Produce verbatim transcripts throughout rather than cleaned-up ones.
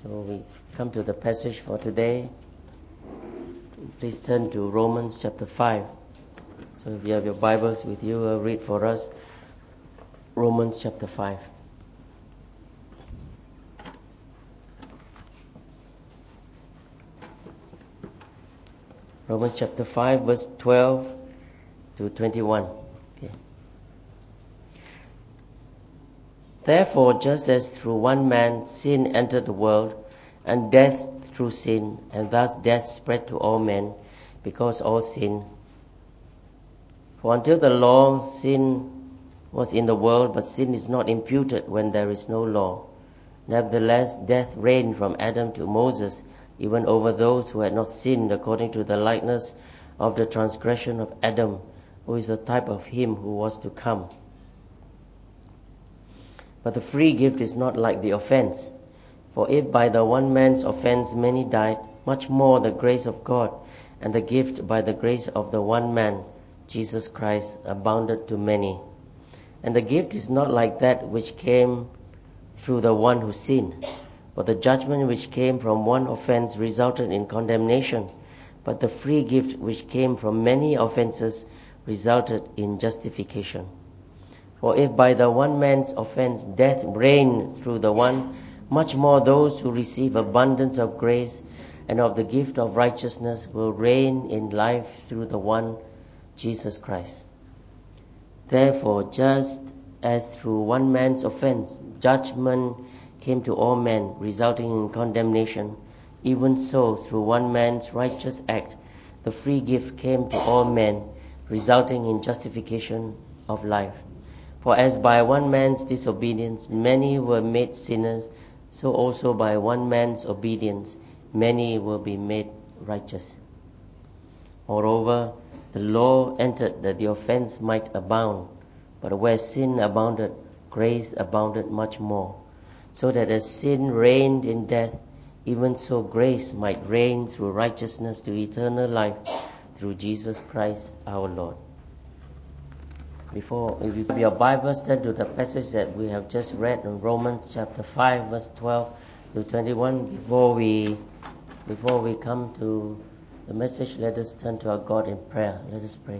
So we come to the passage for today. Please turn to Romans chapter five. So if you have your Bibles with you, I'll read for us Romans chapter five. Romans chapter five, verse twelve to twenty-one. Okay. Therefore, just as through one man sin entered the world, and death through sin, and thus death spread to all men, because all sin. For until the law, sin was in the world, but sin is not imputed when there is no law. Nevertheless, death reigned from Adam to Moses, even over those who had not sinned, according to the likeness of the transgression of Adam, who is the type of him who was to come. But the free gift is not like the offense. For if by the one man's offense many died, much more the grace of God and the gift by the grace of the one man, Jesus Christ, abounded to many. And the gift is not like that which came through the one who sinned. For the judgment which came from one offense resulted in condemnation, but the free gift which came from many offenses resulted in justification. For if by the one man's offense death reigned through the one, much more those who receive abundance of grace and of the gift of righteousness will reign in life through the one, Jesus Christ. Therefore, just as through one man's offense judgment came to all men, resulting in condemnation, even so through one man's righteous act the free gift came to all men, resulting in justification of life. For as by one man's disobedience many were made sinners, so also by one man's obedience many will be made righteous. Moreover, the law entered that the offense might abound, but where sin abounded, grace abounded much more, so that as sin reigned in death, even so grace might reign through righteousness to eternal life through Jesus Christ our Lord. Before, if you have your Bibles, turn to the passage that we have just read in Romans chapter five, verse twelve to twenty-one. Before we, before we come to the message, let us turn to our God in prayer. Let us pray.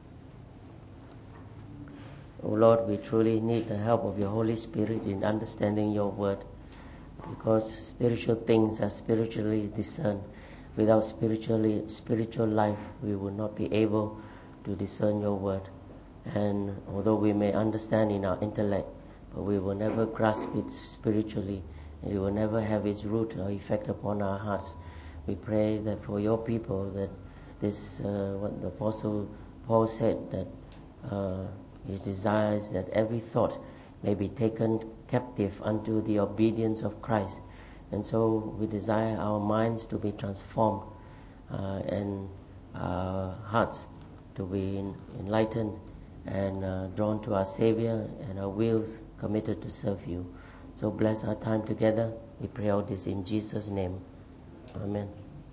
Oh Lord, we truly need the help of your Holy Spirit in understanding your word, because spiritual things are spiritually discerned. Without spiritually spiritual life, we will not be able to discern your word. And although we may understand in our intellect, but we will never grasp it spiritually, and it will never have its root or effect upon our hearts. We pray that for your people, that this, uh, what the Apostle Paul said, that uh, he desires that every thought may be taken captive unto the obedience of Christ. And so we desire our minds to be transformed uh, and our hearts to be enlightened and uh, drawn to our Savior, and our wills committed to serve you. So bless our time together. We pray all this in Jesus' name. Amen.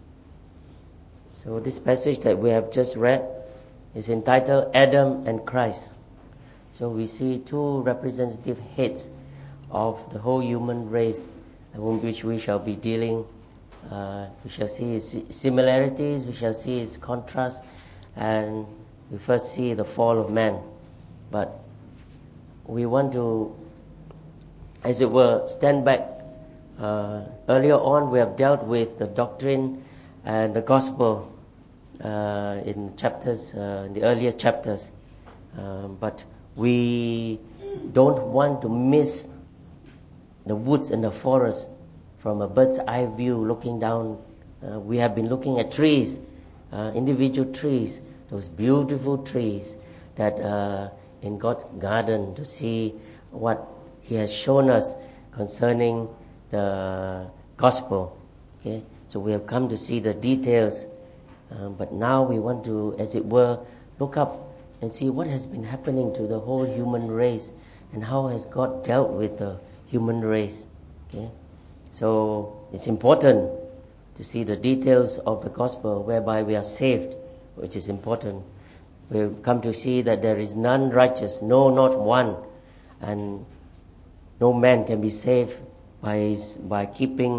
So this passage that we have just read is entitled Adam and Christ. So we see two representative heads of the whole human race, in which we shall be dealing. Uh, we shall see its similarities, we shall see its contrast, and we first see the fall of man. But we want to, as it were, stand back. Uh, earlier on, we have dealt with the doctrine and the gospel uh, in chapters, uh, in the earlier chapters. Uh, but we don't want to miss the woods and the forest from a bird's eye view looking down. Uh, we have been looking at trees, uh, individual trees, those beautiful trees that uh, in God's garden, to see what He has shown us concerning the gospel. Okay, so we have come to see the details, uh, but now we want to, as it were, look up and see what has been happening to the whole human race and how has God dealt with the human race. Okay, so it's important to see the details of the gospel whereby we are saved, which is important. We've come to see that there is none righteous, no, not one, and no man can be saved by his, by keeping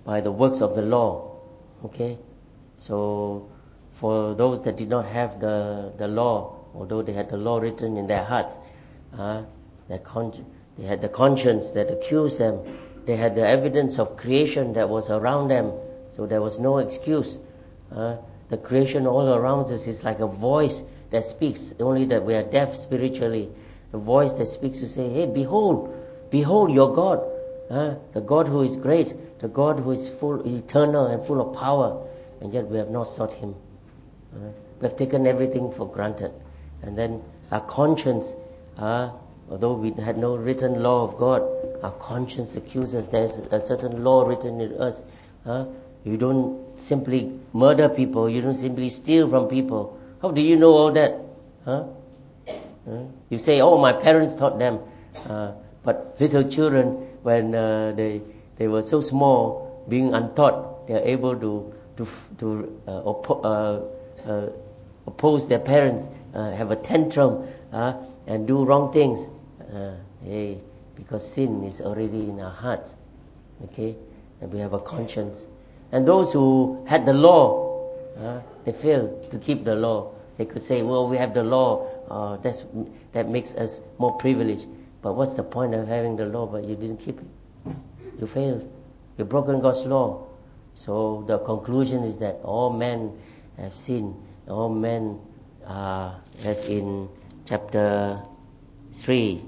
by the works of the law. Okay? So, for those that did not have the, the law, although they had the law written in their hearts, uh, their con- they had the conscience that accused them, they had the evidence of creation that was around them, so there was no excuse. Uh, the creation all around us is like a voice that speaks, only that we are deaf spiritually. A voice that speaks to say, hey, behold, behold your God, uh, the God who is great, the God who is full, eternal and full of power, and yet we have not sought Him. Uh, we have taken everything for granted. And then our conscience, uh, although we had no written law of God, our conscience accuses there's a certain law written in us. Uh, you don't simply murder people, you don't simply steal from people. How do you know all that? Huh? Uh, you say, oh, my parents taught them. Uh, but little children, when uh, they they were so small, being untaught, they are able to to to uh, oppo- uh, uh, oppose their parents, uh, have a tantrum, uh, and do wrong things. Uh, hey, because sin is already in our hearts. Okay, and we have a conscience. And those who had the law, uh, they failed to keep the law. They could say, well, we have the law, uh, that's, that makes us more privileged. But what's the point of having the law but you didn't keep it? You failed. You've broken God's law. So the conclusion is that all men have sinned. All men, uh, as in chapter three.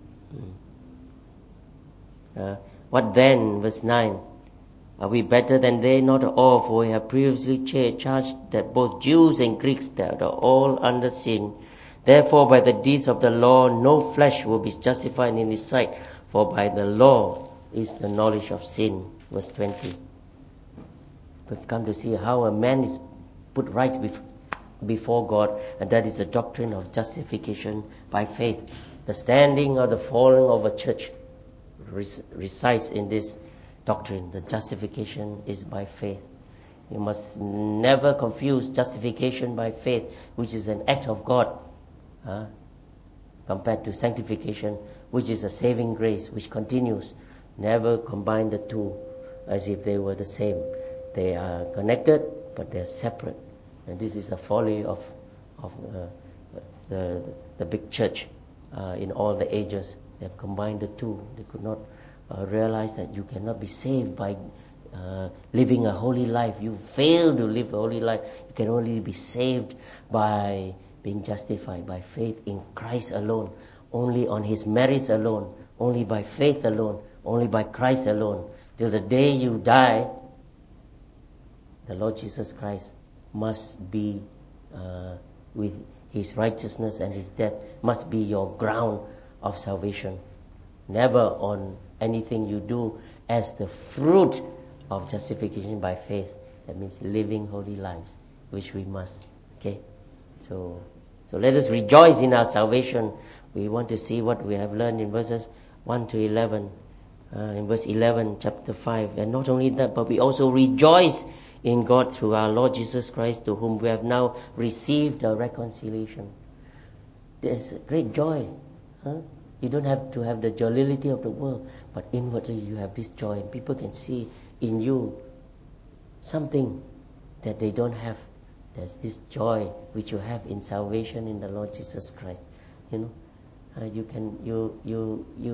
Uh, what then, verse nine? Are we better than they? Not at all, for we have previously charged that both Jews and Greeks that are all under sin. Therefore, by the deeds of the law, no flesh will be justified in His sight, for by the law is the knowledge of sin. Verse twenty. We've come to see how a man is put right before God, and that is the doctrine of justification by faith. The standing or the falling of a church resides in this doctrine. The justification is by faith. You must never confuse justification by faith, which is an act of God, uh, compared to sanctification, which is a saving grace, which continues. Never combine the two as if they were the same. They are connected, but they are separate. And this is the folly of of uh, the the big church uh, in all the ages. They have combined the two. They could not Uh, realize that you cannot be saved by uh, living a holy life. You fail to live a holy life. You can only be saved by being justified by faith in Christ alone, only on His merits alone, only by faith alone, only by Christ alone. Till the day you die, the Lord Jesus Christ must be uh, with His righteousness, and His death must be your ground of salvation. Never on anything you do as the fruit of justification by faith. That means living holy lives, which we must. Okay, so so let us rejoice in our salvation. We want to see what we have learned in verses one to eleven. Uh, in verse eleven, chapter five, and not only that, but we also rejoice in God through our Lord Jesus Christ, to whom we have now received a reconciliation. There's great joy, huh? You don't have to have the jollity of the world, but inwardly you have this joy, and people can see in you something that they don't have. There's this joy which you have in salvation in the Lord Jesus Christ. You know, uh, you can you you you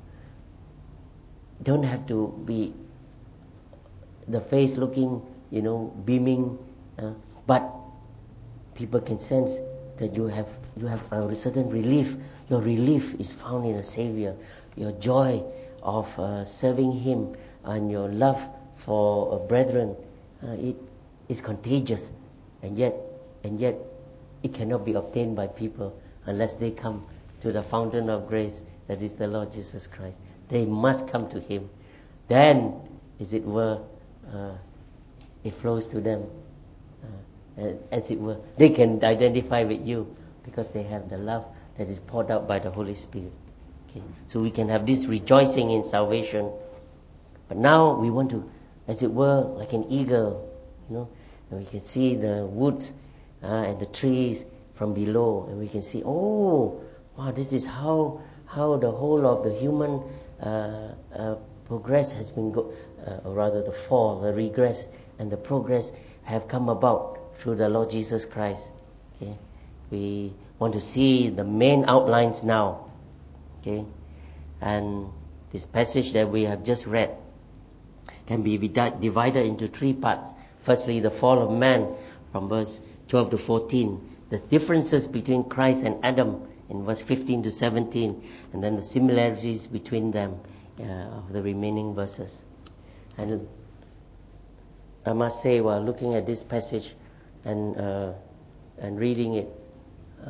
don't have to be the face looking, you know, beaming, uh, but people can sense that you have you have a certain relief. Your relief is found in a Savior. Your joy of uh, serving Him and your love for a brethren, uh, it is contagious, and yet and yet it cannot be obtained by people unless they come to the fountain of grace, that is the Lord Jesus Christ. They must come to Him. Then, as it were, uh, it flows to them. Uh, as it were, they can identify with you because they have the love that is poured out by the Holy Spirit. Okay, so we can have this rejoicing in salvation. But now we want to, as it were, like an eagle, you know, and we can see the woods uh, and the trees from below, and we can see, oh, wow, this is how how the whole of the human uh, uh, progress has been, go- uh, or rather the fall, the regress, and the progress have come about through the Lord Jesus Christ. Okay, we want to see the main outlines now. Okay, and this passage that we have just read can be divided into three parts. Firstly, the fall of man from verse twelve to fourteen. The differences between Christ and Adam in verse fifteen to seventeen. And then the similarities between them uh, of the remaining verses. And I must say, while looking at this passage and uh, and reading it, uh,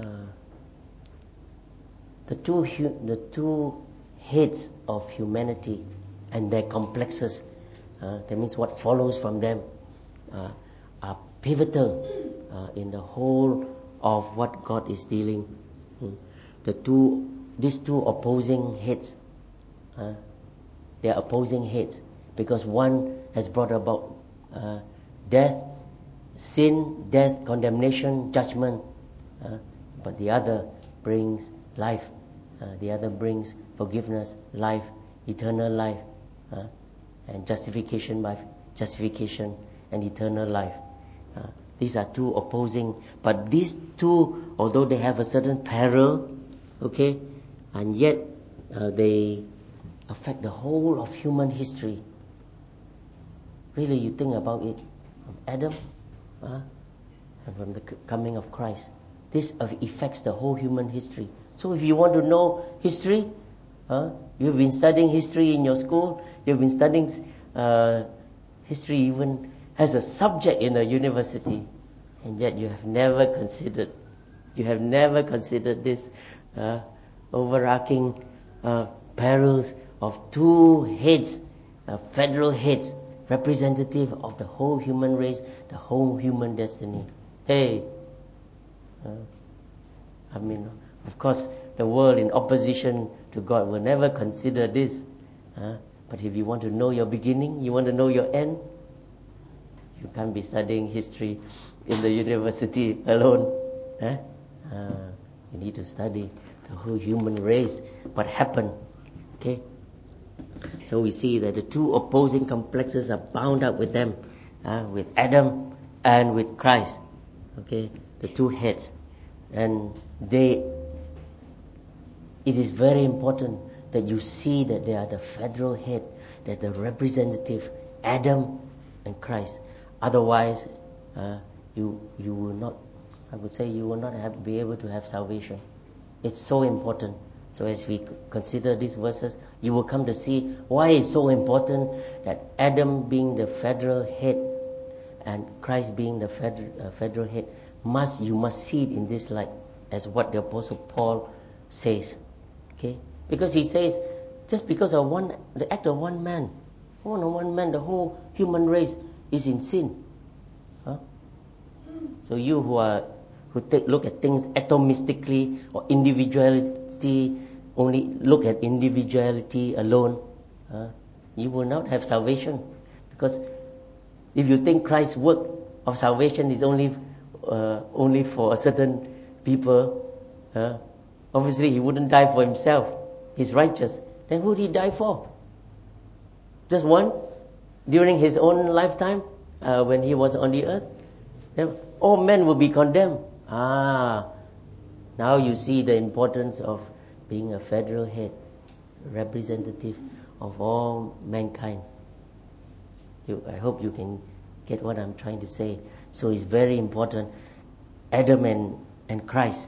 the two hu- the two heads of humanity and their complexes, uh, that means what follows from them, uh, are pivotal uh, in the whole of what God is dealing. Mm. The two, these two opposing heads, uh, they are opposing heads because one has brought about uh, death, sin, death, condemnation, judgment, uh, but the other brings life. Uh, the other brings forgiveness, life, eternal life, uh, and justification by justification and eternal life. Uh, these are two opposing, but these two, although they have a certain parallel, okay, and yet uh, they affect the whole of human history. Really, you think about it, from Adam, uh, and from the c- coming of Christ, this affects the whole human history. So if you want to know history, uh, you've been studying history in your school, you've been studying uh, history even as a subject in a university, and yet you have never considered, you have never considered this uh, overarching uh, perils of two heads, uh, federal heads, representative of the whole human race, the whole human destiny. Hey, uh, I mean, of course, the world in opposition to God will never consider this. Uh, but if you want to know your beginning, you want to know your end, you can't be studying history in the university alone. Eh? Uh, you need to study the whole human race, what happened. Okay? So we see that the two opposing complexes are bound up with them, uh, with Adam and with Christ. Okay? The two heads. And they, it is very important that you see that they are the federal head, that the representative, Adam and Christ. Otherwise, uh, you you will not, I would say, you will not have be able to have salvation. It's so important. So as we consider these verses, you will come to see why it's so important that Adam being the federal head and Christ being the federal, uh, federal head, must you must see it in this light, as what the Apostle Paul says. Okay? Because he says, just because of one, the act of one man, one of one man, the whole human race is in sin. Huh? So you who are who take look at things atomistically or individuality, only look at individuality alone, uh, you will not have salvation. Because if you think Christ's work of salvation is only uh, only for a certain people, uh, obviously he wouldn't die for himself. He's righteous. Then who did he die for? Just one? During his own lifetime, uh, when he was on the earth? Then all men will be condemned. Ah, now you see the importance of being a federal head, representative of all mankind. You, I hope you can get what I'm trying to say. So it's very important, Adam and, and Christ.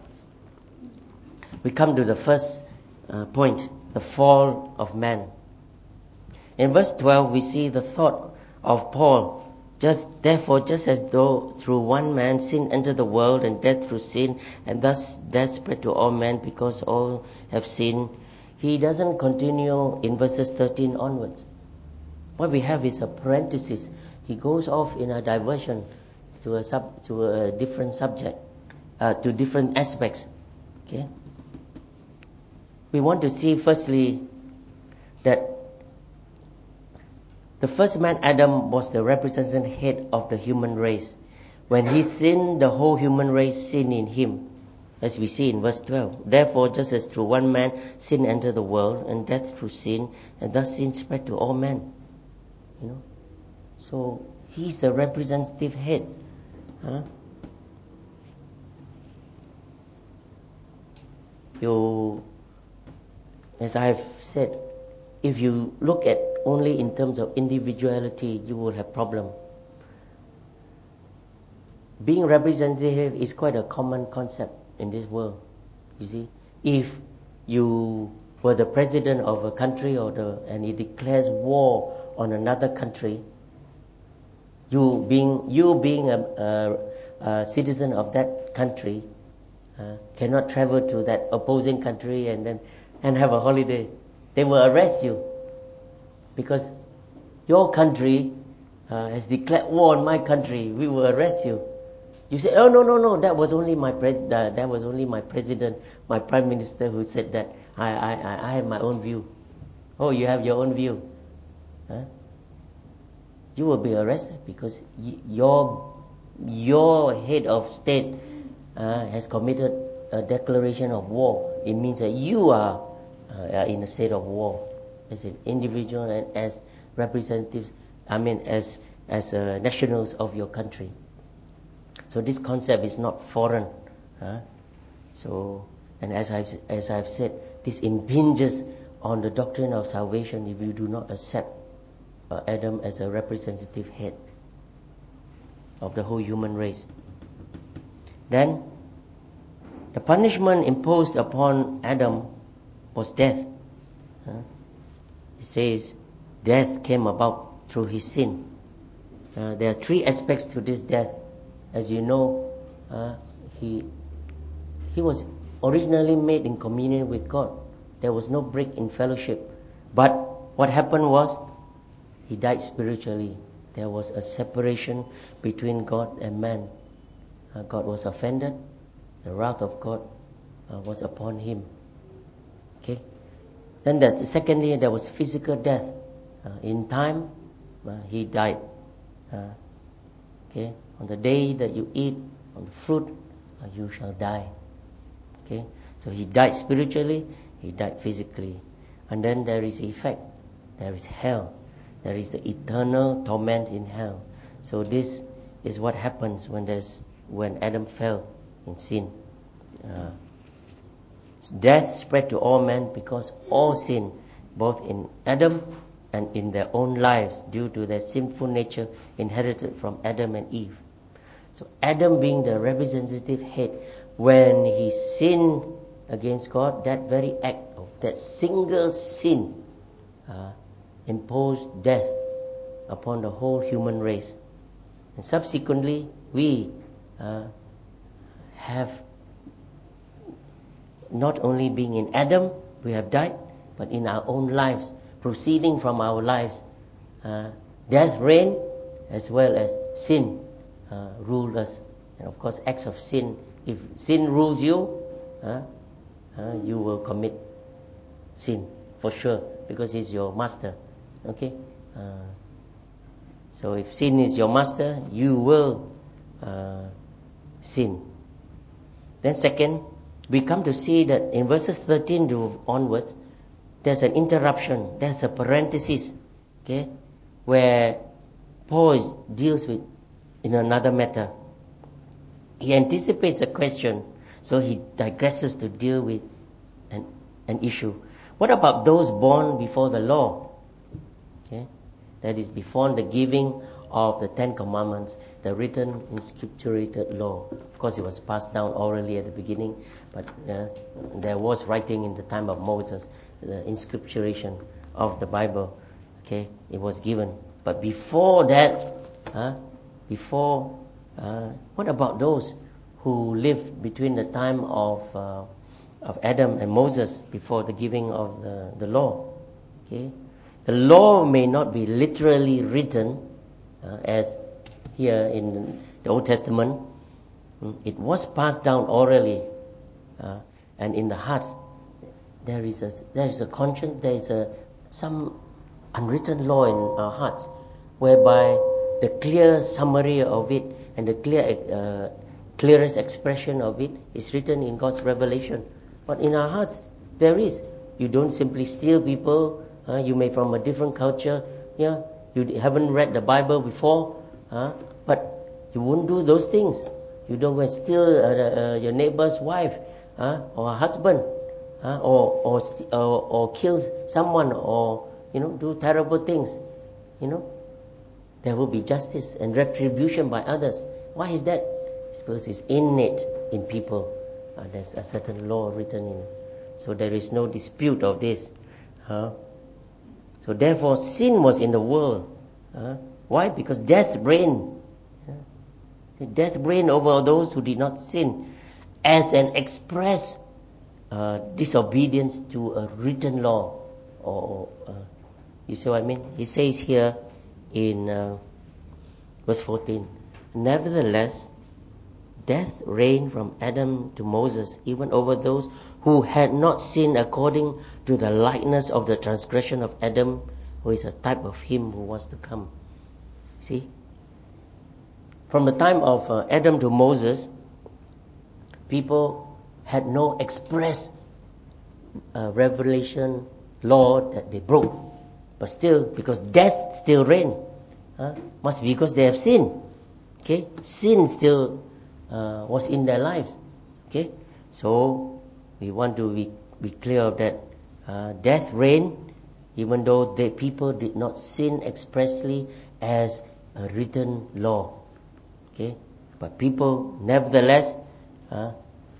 We come to the first uh, point, the fall of man. In verse twelve, we see the thought of Paul. Just therefore, just as though through one man sin entered the world, and death through sin, and thus death spread to all men because all have sinned. He doesn't continue in verses thirteen onwards. What we have is a parenthesis. He goes off in a diversion to a sub to a different subject, uh, to different aspects. Okay. We want to see firstly that the first man, Adam, was the representative head of the human race. When he sinned, the whole human race sinned in him. As we see in verse twelve, therefore, just as through one man sin entered the world, and death through sin, and thus sin spread to all men. You know, so he's the representative head. Huh? You, as I've said, if you look at only in terms of individuality, you will have problem. Being representative is quite a common concept in this world. You see, if you were the president of a country or the and it declares war on another country, you being you being a, a, a citizen of that country uh, cannot travel to that opposing country and then and have a holiday. They will arrest you because your country uh, has declared war on my country. We will arrest you. You say, oh no no no, that was only my pres- uh, that was only my president, my prime minister who said that. I I I have my own view. Oh, you have your own view. Huh? You will be arrested because y- your your head of state uh, has committed a declaration of war. It means that you are, uh, are in a state of war as an individual and as representatives. I mean, as as uh, nationals of your country. So this concept is not foreign. Huh? So, and as I've as I've said, this impinges on the doctrine of salvation if you do not accept uh, Adam as a representative head of the whole human race. Then, the punishment imposed upon Adam was death. Huh? It says, death came about through his sin. Uh, there are three aspects to this death. As you know, uh, he he was originally made in communion with God. There was no break in fellowship. But what happened was, he died spiritually. There was a separation between God and man. Uh, God was offended. The wrath of God uh, was upon him. Okay. Then that secondly, there was physical death. Uh, in time, uh, he died. Uh, okay. On the day that you eat on the fruit, uh, you shall die. Okay. So he died spiritually. He died physically. And then there is effect. There is hell. There is the eternal torment in hell. So this is what happens when there's when Adam fell in sin. Uh, death spread to all men because all sin, both in Adam and in their own lives, due to their sinful nature inherited from Adam and Eve. So Adam being the representative head, when he sinned against God, that very act of that single sin uh, imposed death upon the whole human race. And subsequently, we uh, have not only being in Adam, we have died, but in our own lives, proceeding from our lives, uh, death reigned as well as sin uh, ruled us. And of course, acts of sin. If sin rules you, uh, uh, you will commit sin for sure, because it's your master. Okay. Uh, so if sin is your master, you will uh, sin. Then second, we come to see that in verses thirteen to onwards, there's an interruption, there's a parenthesis, okay, where Paul deals with in another matter. He anticipates a question, so he digresses to deal with an, an issue. What about those born before the law? Okay, that is before the giving of the Ten Commandments, the written, inscripturated law. Of course, it was passed down orally at the beginning, but uh, there was writing in the time of Moses, the inscripturation of the Bible. Okay, it was given. But before that, huh, before, uh, what about those who lived between the time of uh, of Adam and Moses before the giving of the, the law? Okay, the law may not be literally written uh, as here in the Old Testament. It was passed down orally, uh, and in the heart there is a there is a conscience, there is a some unwritten law in our hearts, whereby the clear summary of it and the clear uh, clearest expression of it is written in God's revelation. But in our hearts, there is. You don't simply steal people. Uh, you may from a different culture. Yeah, you haven't read the Bible before. Uh, but you won't do those things. You don't go and steal uh, uh, your neighbor's wife uh, or husband, uh, or or, or or kill someone, or you know do terrible things. You know, there will be justice and retribution by others. Why is that? It's because it's innate in people. Uh, there's a certain law written in. So there is no dispute of this. Uh, so therefore, sin was in the world. Uh, why? Because death reigned. Uh, death reigned over those who did not sin, as an express uh, disobedience to a written law. Or uh, you see what I mean? He says here in uh, verse fourteen, nevertheless, death reigned from Adam to Moses, even over those who had not sinned according to the likeness of the transgression of Adam, who is a type of him who was to come. See? From the time of uh, Adam to Moses, people had no express uh, revelation law that they broke. But still, because death still reigned, huh? Must be because they have sinned. Okay? Sin still uh, was in their lives. Okay? So, we want to be, be clear of that. Uh, death reigned, even though the people did not sin expressly as a written law. Okay? But people, nevertheless, uh,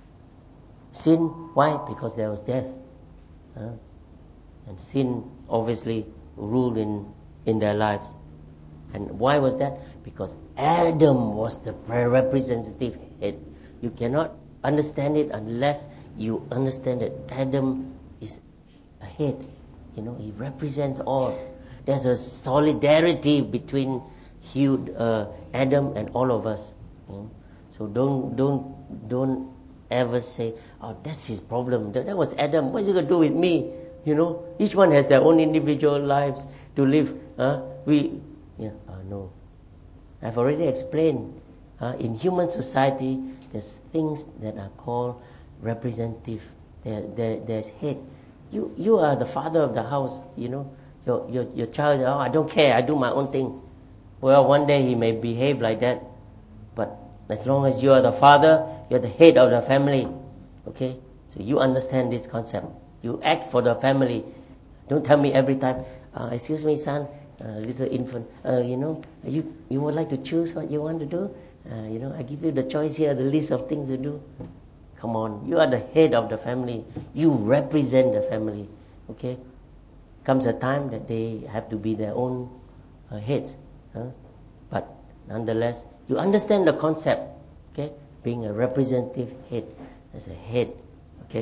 sin. Why? Because there was death. Uh, and sin obviously ruled in, in their lives. And why was that? Because Adam was the representative head. You cannot understand it unless you understand that Adam is a head. You know, he represents all. There's a solidarity between he, uh, Adam and all of us. You know? So don't don't don't ever say, "Oh, that's his problem. That, that was Adam. What's he going to do with me?" You know, each one has their own individual lives to live. Uh, we, yeah, uh, no. I've already explained. Uh, in human society, there's things that are called representative. There, there, there's head. You, you are the father of the house. You know, your, your, your child. Oh, I don't care. I do my own thing. Well, one day he may behave like that, but as long as you are the father, you're the head of the family. Okay, so you understand this concept. You act for the family. Don't tell me every time, uh, excuse me, son, uh, little infant, uh, you know, you you would like to choose what you want to do? Uh, you know, I give you the choice here, the list of things to do. Come on, you are the head of the family. You represent the family. Okay? Comes a time that they have to be their own uh, heads. Huh? But nonetheless, you understand the concept. Okay? Being a representative head. As a head. Okay?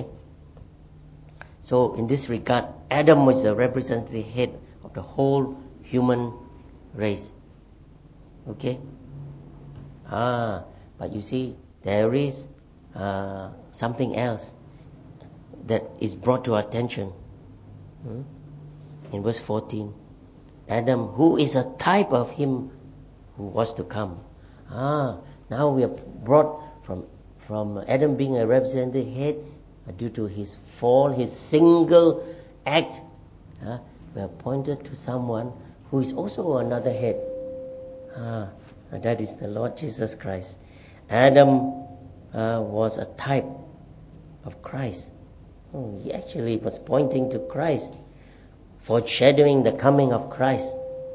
So in this regard, Adam was the representative head of the whole human race. Okay? Ah, but you see, there is uh, something else that is brought to our attention. Hmm? In verse fourteen, Adam, who is a type of him who was to come. Ah, now we are brought from from Adam being a representative head, uh, due to his fall, his single act, uh, we are pointed to someone who is also another head. Ah, and that is the Lord Jesus Christ. Adam uh, was a type of Christ. Oh, he actually was pointing to Christ, foreshadowing the coming of Christ.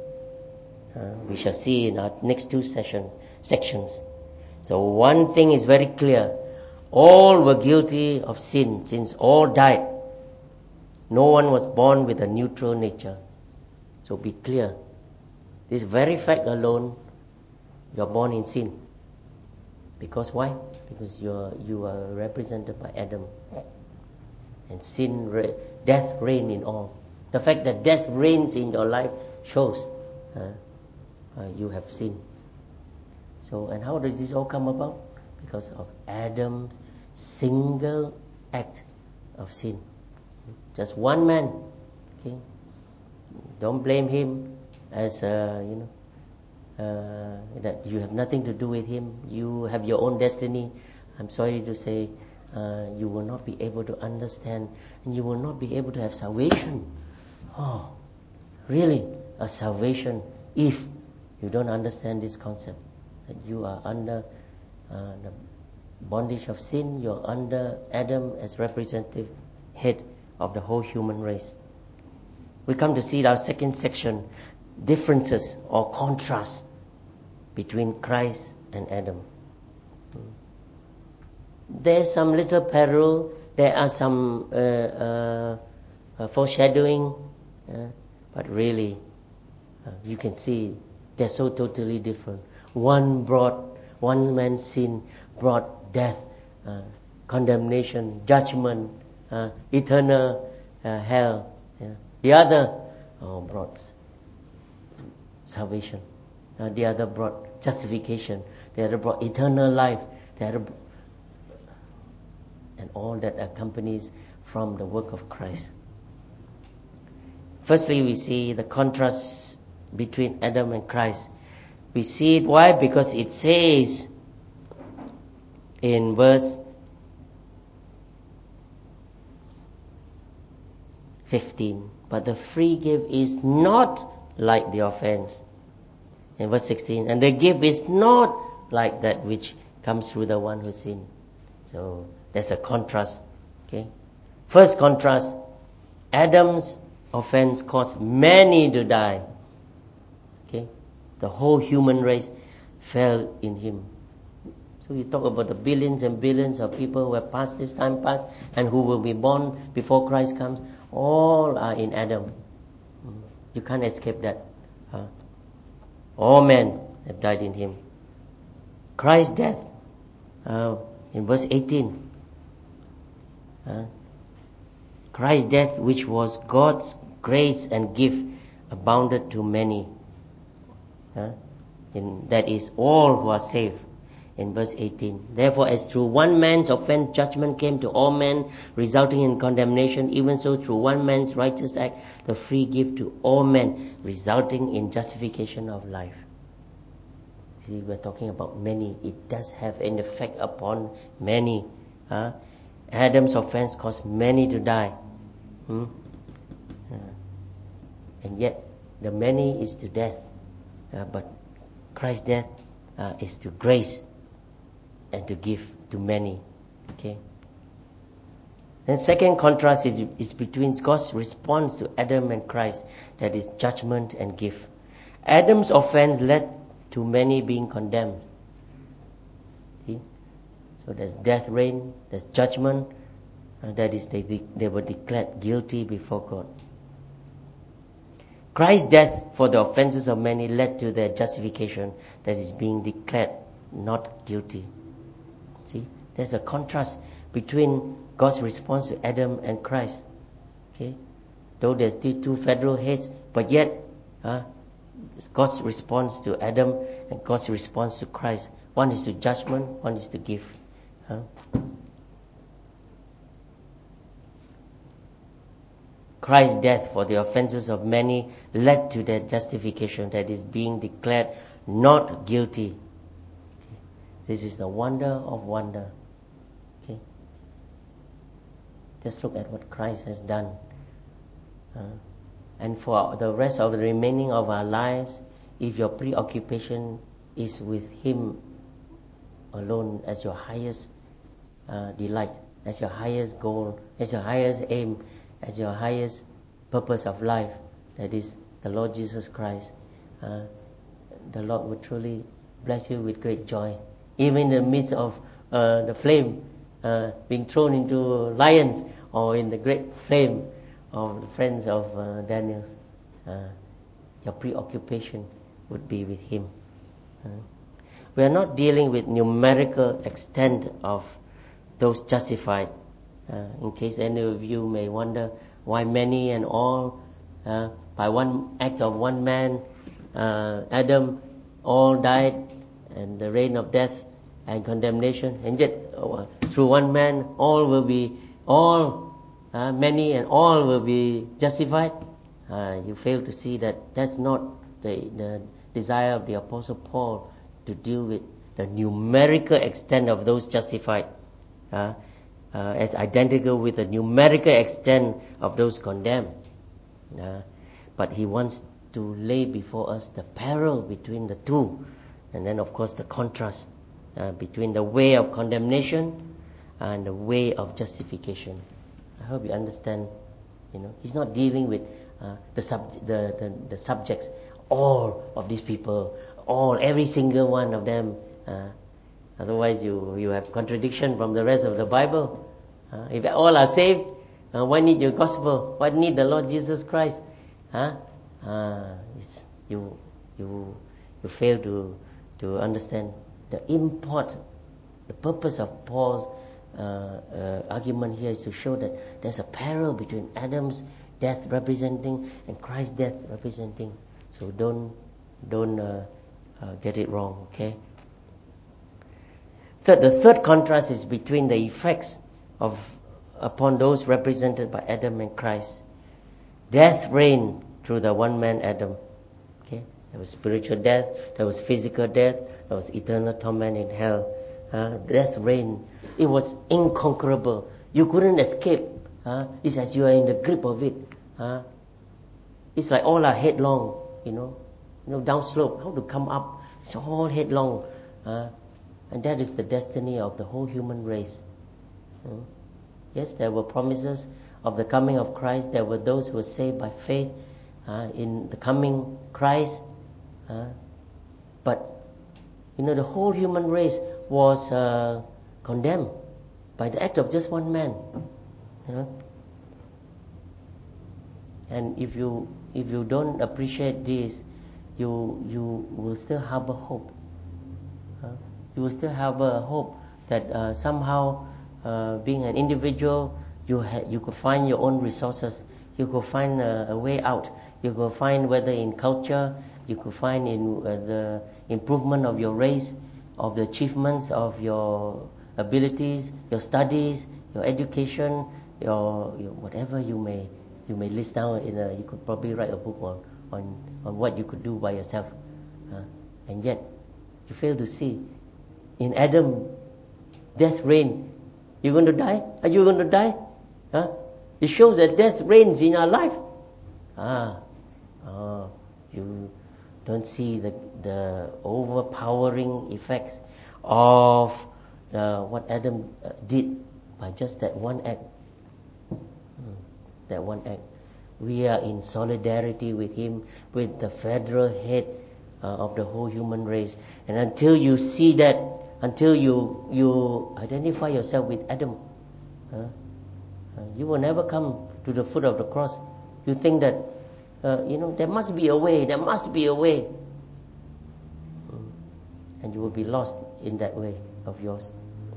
Uh, we shall see in our next two session, sections. So one thing is very clear. All were guilty of sin, since all died. No one was born with a neutral nature. So be clear. This very fact alone, you are born in sin. Because why? Because you are, you are represented by Adam. And sin, death reigned in all. The fact that death reigns in your life shows uh, uh, you have sinned. So, and how did this all come about? Because of Adam's single act of sin. Just one man. Okay, don't blame him as a, you know, uh, that you have nothing to do with Him, you have your own destiny, I'm sorry to say, uh, you will not be able to understand, and you will not be able to have salvation. Oh, really, a salvation if you don't understand this concept, that you are under uh, the bondage of sin, you're under Adam as representative head of the whole human race. We come to see our second section, differences or contrast between Christ and Adam. There's some little parallel, there are some uh, uh, uh, foreshadowing, uh, but really uh, you can see they're so totally different. One brought, one man's sin brought death, uh, condemnation, judgment, uh, eternal uh, hell. Yeah. The other oh, brought salvation. Uh, the other brought justification. The other brought eternal life. The other, and all that accompanies from the work of Christ. Firstly, we see the contrast between Adam and Christ. We see it. Why? Because it says in verse fifteen, but the free gift is not like the offense. In verse sixteen, and the gift is not like that which comes through the one who sinned. So there's a contrast. Okay. First contrast, Adam's offense caused many to die. Okay. The whole human race fell in him. So we talk about the billions and billions of people who have passed this time past and who will be born before Christ comes. All are in Adam. You can't escape that. Huh? All men have died in him. Christ's death, uh, in verse eighteen. Uh, Christ's death, which was God's grace and gift, abounded to many. Uh, in, that is, all who are saved. In verse eighteen. Therefore, as through one man's offense judgment came to all men, resulting in condemnation, even so through one man's righteous act, the free gift to all men, resulting in justification of life. See, we're talking about many. It does have an effect upon many. Huh? Adam's offense caused many to die. Hmm? Uh, and yet, the many is to death. Uh, but Christ's death uh, is to grace and to give to many. Okay. And second contrast is between God's response to Adam and Christ, that is judgment and gift. Adam's offense led to many being condemned. See? So there's death reign, there's judgment, and that is they they were declared guilty before God. Christ's death for the offenses of many led to their justification, that is being declared not guilty. See, there's a contrast between God's response to Adam and Christ. Okay, though there's these two federal heads, but yet uh, God's response to Adam and God's response to Christ. One is to judgment, one is to gift. Huh? Christ's death for the offenses of many led to their justification, that is being declared not guilty. Okay. This is the wonder of wonder. Okay. Just look at what Christ has done. Uh, and for the rest of the remaining of our lives, if your preoccupation is with Him alone as your highest uh, delight, as your highest goal, as your highest aim, as your highest purpose of life, that is the Lord Jesus Christ, uh, the Lord will truly bless you with great joy. Even in the midst of uh, the flame uh, being thrown into lions, or in the great flame of the friends of uh, Daniel, uh, your preoccupation would be with Him. Uh, we are not dealing with numerical extent of those justified. Uh, in case any of you may wonder why many and all, uh, by one act of one man, uh, Adam, all died, and the reign of death and condemnation, and yet uh, through one man all will be, all, uh, many and all will be justified. Uh, you fail to see that that's not the, the desire of the Apostle Paul to deal with the numerical extent of those justified, uh, uh, as identical with the numerical extent of those condemned. Uh, but he wants to lay before us the parallel between the two, and then of course the contrast uh, between the way of condemnation and the way of justification. I hope you understand. You know, he's not dealing with uh, the, sub- the, the the subjects, all of these people, all every single one of them. Uh, otherwise, you you have contradiction from the rest of the Bible. Uh, if all are saved, uh, why need your gospel? Why need the Lord Jesus Christ? Huh? Uh, it's, you you you fail to to understand the import, the purpose of Paul's uh, uh, argument here is to show that there's a parallel between Adam's death representing and Christ's death representing. So don't don't uh, uh, get it wrong, okay? Third, the third contrast is between the effects of upon those represented by Adam and Christ. Death reigned through the one man Adam. Okay, there was spiritual death, there was physical death, there was eternal torment in hell. Uh, death reigned. It was inconquerable. You couldn't escape. Uh, it's as you are in the grip of it. Uh, it's like all are headlong. You know, you know, downslope. How to come up? It's all headlong. Uh, and that is the destiny of the whole human race. Uh, yes, there were promises of the coming of Christ. There were those who were saved by faith uh, in the coming Christ. Uh, but, you know, the whole human race was uh, condemned by the act of just one man. You know? And if you if you don't appreciate this, you you will still harbor hope. Uh, you will still harbor hope that uh, somehow, uh, being an individual, you ha- you could find your own resources. You could find a, a way out. You could find, whether in culture, you could find in uh, the improvement of your race, of the achievements of your abilities, your studies, your education, your, your whatever you may you may list down in a, you could probably write a book on on, on what you could do by yourself. Uh, and yet, you fail to see, in Adam, death reigned. You're going to die? Are you going to die? Huh? It shows that death reigns in our life. Ah, oh, you don't see the the overpowering effects of uh, what Adam uh, did by just that one act. Hmm. That one act. We are in solidarity with him, with the federal head uh, of the whole human race. And until you see that, until you you identify yourself with Adam, uh, uh, you will never come to the foot of the cross. You think that, uh, you know, there must be a way, there must be a way. Mm. And you will be lost in that way of yours.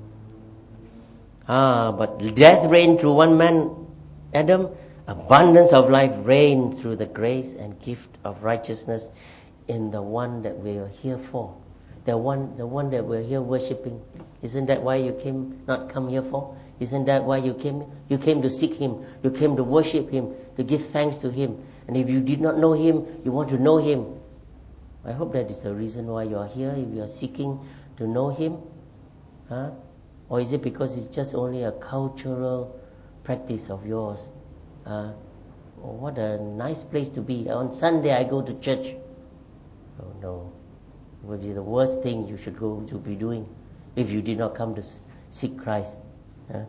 Ah, but death reigned through one man, Adam. Abundance of life reigned through the grace and gift of righteousness in the one that we are here for. The one, the one that we're here worshipping. Isn't that why you came, not come here for? Isn't that why you came? You came to seek him. You came to worship him, to give thanks to him. And if you did not know him, you want to know him. I hope that is the reason why you are here, if you are seeking to know him. Huh? Or is it because it's just only a cultural practice of yours? Uh, oh, what a nice place to be. On Sunday I go to church. Oh no. It would be the worst thing you should go to be doing if you did not come to seek Christ. Huh?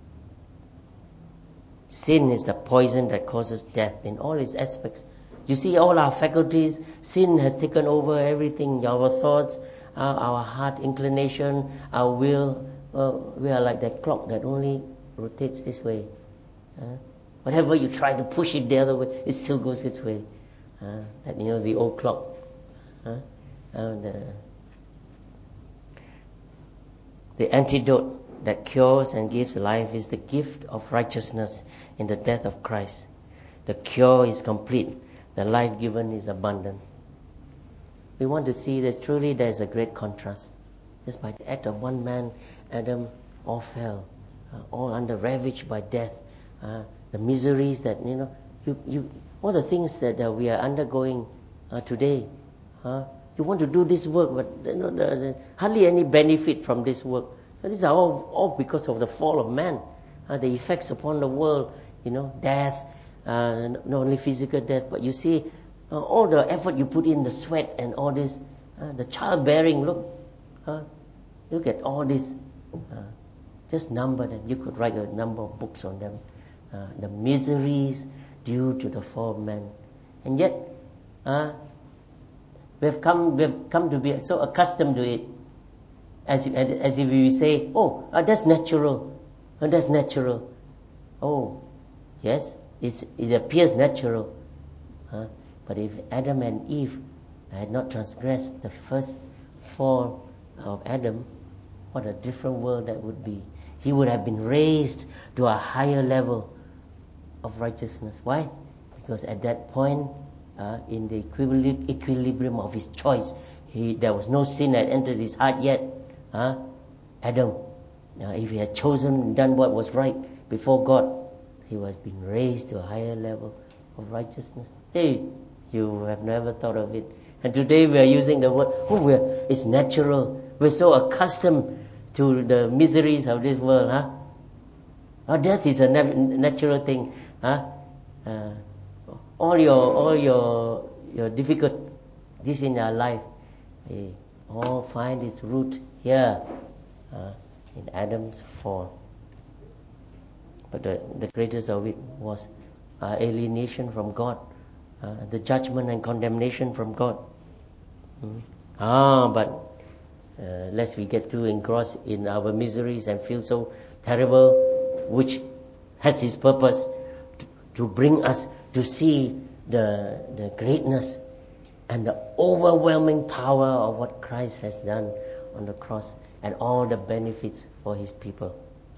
Sin is the poison that causes death in all its aspects. You see, all our faculties, sin has taken over everything. Our thoughts, our, our heart inclination, our will. Uh, we are like that clock that only rotates this way. Huh? Whatever you try to push it the other way, it still goes its way. Uh, that, you know, the old clock. Huh? Uh, the, the antidote that cures and gives life is the gift of righteousness in the death of Christ. The cure is complete. The life given is abundant. We want to see that truly there is a great contrast. Just by the act of one man, Adam, all fell, uh, all under ravaged by death. Uh, the miseries that, you know, you, you, all the things that uh, we are undergoing uh, today, Huh? You want to do this work, but you know, the, the, hardly any benefit from this work. And these are all, all because of the fall of man. Uh, the effects upon the world, you know, death, uh, not only physical death, but you see uh, all the effort you put in, the sweat and all this, uh, the childbearing, look, uh, look at all this. Uh, just number them. You could write a number of books on them. Uh, the miseries due to the fall of man. And yet, uh, we've come, we've come to be so accustomed to it, as if, as if we say, oh, uh, that's natural, uh, that's natural. Oh, yes, it's, it appears natural. Huh? But if Adam and Eve had not transgressed the first fall of Adam, what a different world that would be. He would have been raised to a higher level of righteousness. Why? Because at that point, uh, in the equili- equilibrium of his choice, he, there was no sin that entered his heart yet. Huh? Adam, uh, if he had chosen and done what was right before God, he was being raised to a higher level of righteousness. Hey, you have never thought of it. And today we are using the word, oh, we're, it's natural. We're so accustomed to the miseries of this world. Huh? Oh, death is a natural thing. Huh? Uh, all your all your your difficulties in your life, eh, all find its root here uh, in Adam's fall. But the, the greatest of it was uh, alienation from God, uh, the judgment and condemnation from God. Hmm. Ah, but uh, lest we get too engrossed in our miseries and feel so terrible, which has its purpose to, to bring us to see the the greatness and the overwhelming power of what Christ has done on the cross and all the benefits for his people.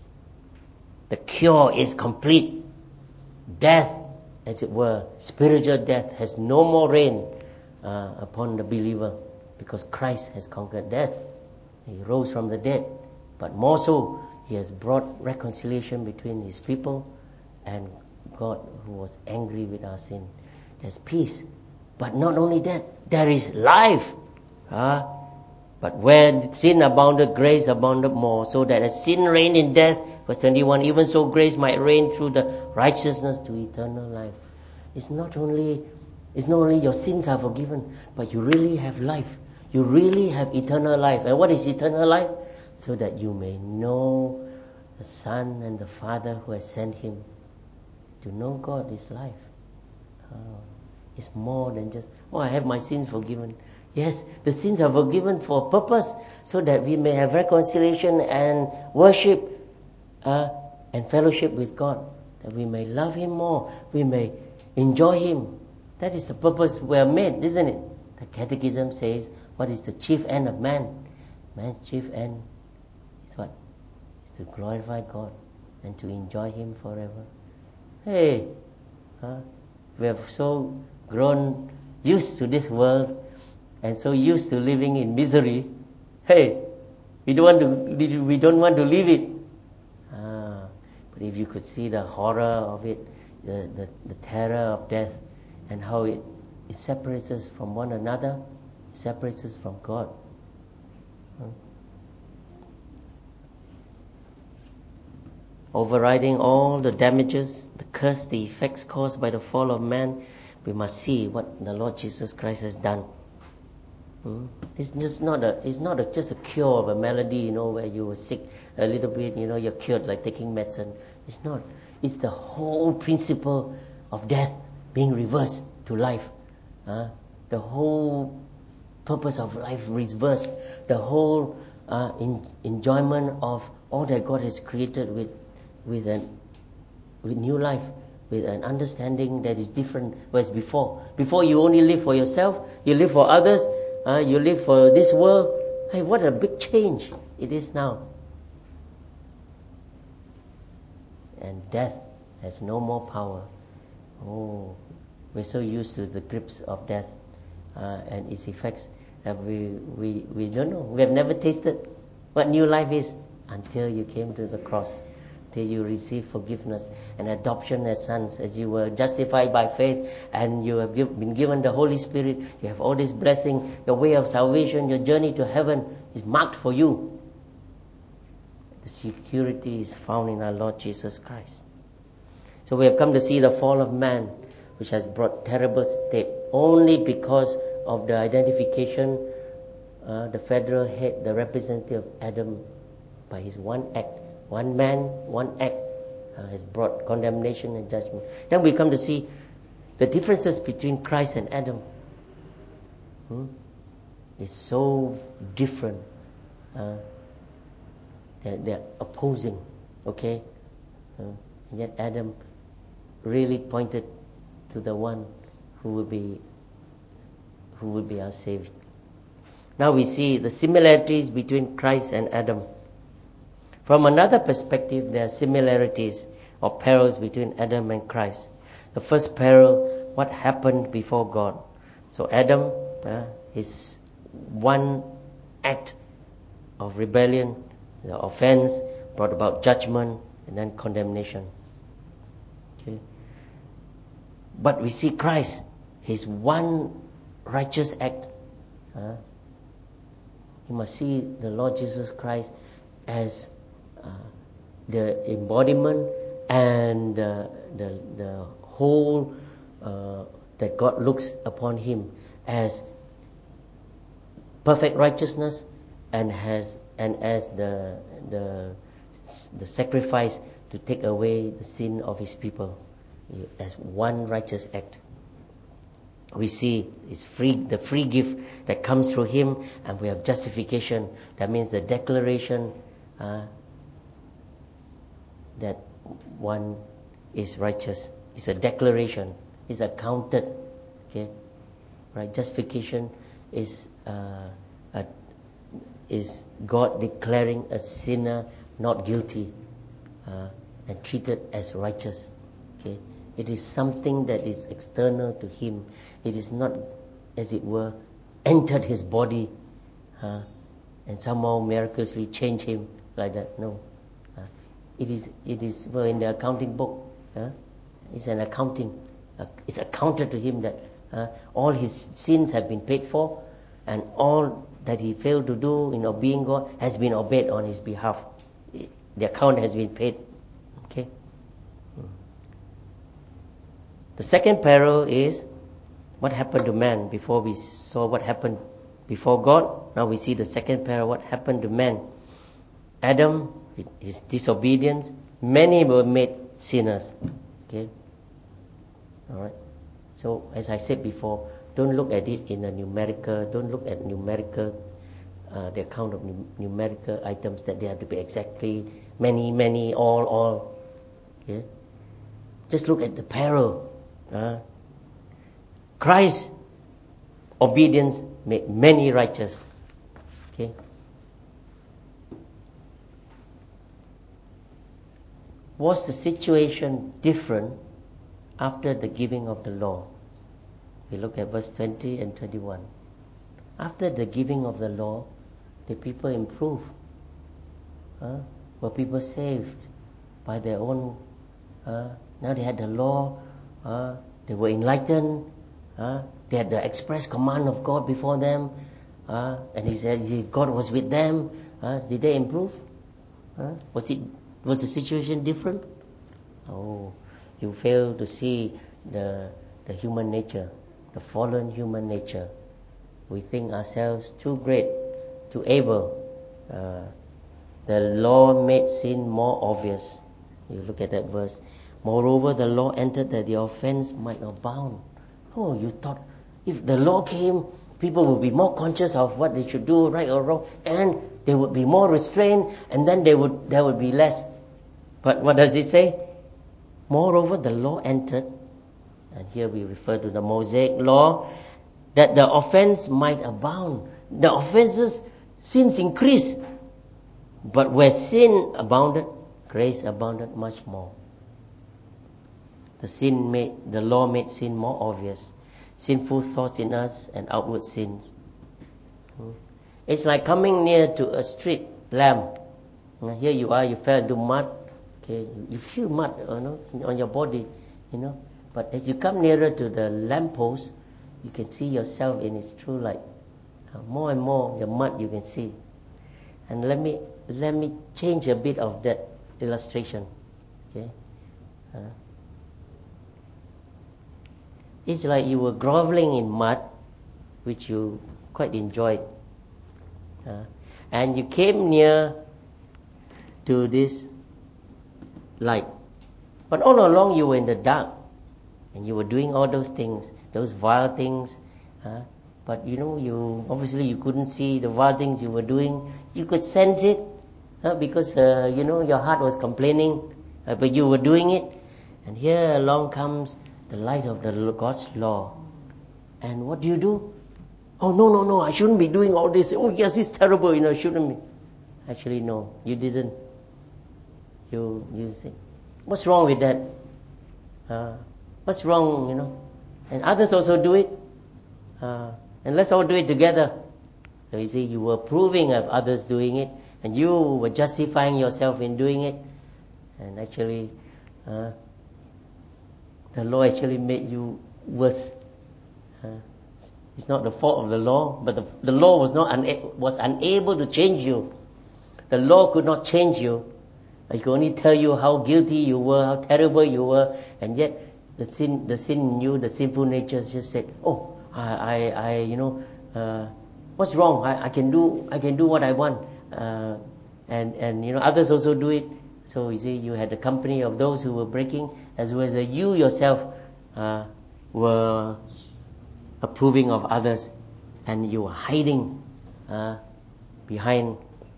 The cure is complete. Death, as it were, spiritual death, has no more reign uh, upon the believer, because Christ has conquered death. He rose from the dead. But more so, he has brought reconciliation between his people and God, who was angry with our sin. There's peace. But not only that, there is life. Huh? But when sin abounded, grace abounded more, so that as sin reigned in death, verse twenty-one, even so grace might reign through the righteousness to eternal life. It's not only it's not only your sins are forgiven, but you really have life. You really have eternal life. And what is eternal life? So that you may know the Son and the Father who has sent him. To know God is life. Oh, it's more than just, oh, I have my sins forgiven. Yes, the sins are forgiven for a purpose, so that we may have reconciliation and worship uh, and fellowship with God, that we may love him more, we may enjoy him. That is the purpose we are made, isn't it? The Catechism says, what is the chief end of man? Man's chief end is what? Is to glorify God and to enjoy him forever. Hey, huh? We have so grown used to this world and so used to living in misery. Hey, we don't want to we don't want to leave it. Ah, but if you could see the horror of it, the, the, the terror of death, and how it, it separates us from one another, it separates us from God. Hmm? Overriding all the damages, the curse, the effects caused by the fall of man, we must see what the Lord Jesus Christ has done. Hmm? It's just not a, it's not a, just a cure of a malady, you know, where you were sick a little bit, you know, you're cured like taking medicine. It's not. It's the whole principle of death being reversed to life. Huh? The whole purpose of life reversed. The whole uh, in, enjoyment of all that God has created with with an with new life, with an understanding that is different. Whereas before, before you only live for yourself, you live for others, uh, you live for this world. Hey, what a big change it is now. And death has no more power. Oh, we're so used to the grips of death uh, and its effects that we, we, we don't know. We have never tasted what new life is until you came to the cross. till you receive forgiveness and adoption as sons, as you were justified by faith and you have give, been given the Holy Spirit. You have all this blessing. Your way of salvation, your journey to heaven is marked for you. The security is found in our Lord Jesus Christ. So we have come to see the fall of man, which has brought terrible state only because of the identification, uh, the federal head, the representative of Adam, by his one act. One man, one act uh, has brought condemnation and judgment. Then we come to see the differences between Christ and Adam. Hmm? It's so different. Uh, they're, they're opposing. Okay? Uh, and yet Adam really pointed to the one who will be who will be our Savior. Now we see the similarities between Christ and Adam. From another perspective, there are similarities or parallels between Adam and Christ. The first parallel, what happened before God. So Adam, uh, his one act of rebellion, the offense, brought about judgment and then condemnation. Okay. But we see Christ, his one righteous act. Uh, you must see the Lord Jesus Christ as uh, the embodiment and uh, the the whole uh, that God looks upon him as perfect righteousness and has and as the the the sacrifice to take away the sin of his people as one righteous act. We see is free the free gift that comes through him, and we have justification. That means the declaration uh, that one is righteous. It's a declaration. It's accounted. Okay, right? Justification is uh, a, is God declaring a sinner not guilty uh, and treated as righteous. Okay. It is something that is external to him. It is not, as it were, entered his body uh, and somehow miraculously changed him like that. No. Uh, it is, it is well, in the accounting book. Uh, it's an accounting. Uh, it's accounted to him that uh, all his sins have been paid for, and all that he failed to do in obeying God has been obeyed on his behalf. The account has been paid. Okay. The second parallel is what happened to man. Before we saw what happened before God, now we see the second parallel, what happened to man. Adam, with his disobedience, many were made sinners. Okay? Alright. So, as I said before, don't look at it in a numerical, don't look at numerical, uh, the account of num- numerical items that they have to be exactly many, many, all, all. Okay? Just look at the parallel. Uh, Christ's obedience made many righteous. Okay. Was the situation different after the giving of the law? We look at verse twenty and twenty-one. After the giving of the law, did people improve? Uh, were people saved by their own? Uh, now they had the law. Uh, they were enlightened. Uh, they had the express command of God before them. Uh, and he said, if God was with them, uh, did they improve? Uh, was it was the situation different? Oh, you fail to see the the human nature, the fallen human nature. We think ourselves too great, too able. Uh, the law made sin more obvious. You look at that verse. Moreover, the law entered that the offense might abound. Oh, you thought if the law came, people would be more conscious of what they should do, right or wrong, and they would be more restrained, and then they would there would be less. But what does it say? Moreover, the law entered, and here we refer to the Mosaic law, that the offense might abound. The offenses, sins increased. But where sin abounded, grace abounded much more. The sin made, the law made sin more obvious. Sinful thoughts in us and outward sins. It's like coming near to a street lamp. Here you are, you fell into mud. Okay, you feel mud, you know, on your body, you know. But as you come nearer to the lamppost, you can see yourself in its true light. Uh, more and more, the mud you can see. And let me let me change a bit of that illustration. Okay, uh, it's like you were groveling in mud, which you quite enjoyed, uh, and you came near to this light. But all along you were in the dark, and you were doing all those things, those vile things. Uh, but you know, you obviously you couldn't see the vile things you were doing. You could sense it, uh, because uh, you know your heart was complaining, uh, but you were doing it. And here along comes the light of the God's law. And what do you do? Oh no no no! I shouldn't be doing all this. Oh yes, it's terrible. You know, shouldn't be. Actually, no, you didn't. You you say, what's wrong with that? Uh, what's wrong? You know, and others also do it. Uh, and let's all do it together. So you see, you were approving of others doing it, and you were justifying yourself in doing it. And actually, uh, the law actually made you worse. Uh, it's not the fault of the law, but the, the law was not una- was unable to change you. The law could not change you. It could only tell you how guilty you were, how terrible you were, and yet the sin, the sin in you, the sinful nature, just said, "Oh, I, I, I you know, uh, what's wrong? I, I can do, I can do what I want." Uh, and and you know, others also do it. So you see, you had the company of those who were breaking, as well as you yourself uh, were approving of others, and you were hiding uh, behind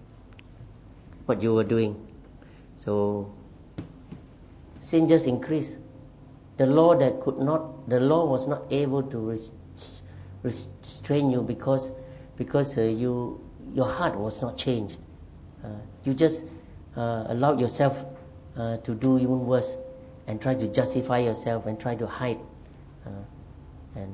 what you were doing. So sin just increased. The law that could not, the law was not able to rest, restrain you because because uh, you your heart was not changed. Uh, you just uh, allowed yourself uh, to do even worse and try to justify yourself and try to hide. Uh, and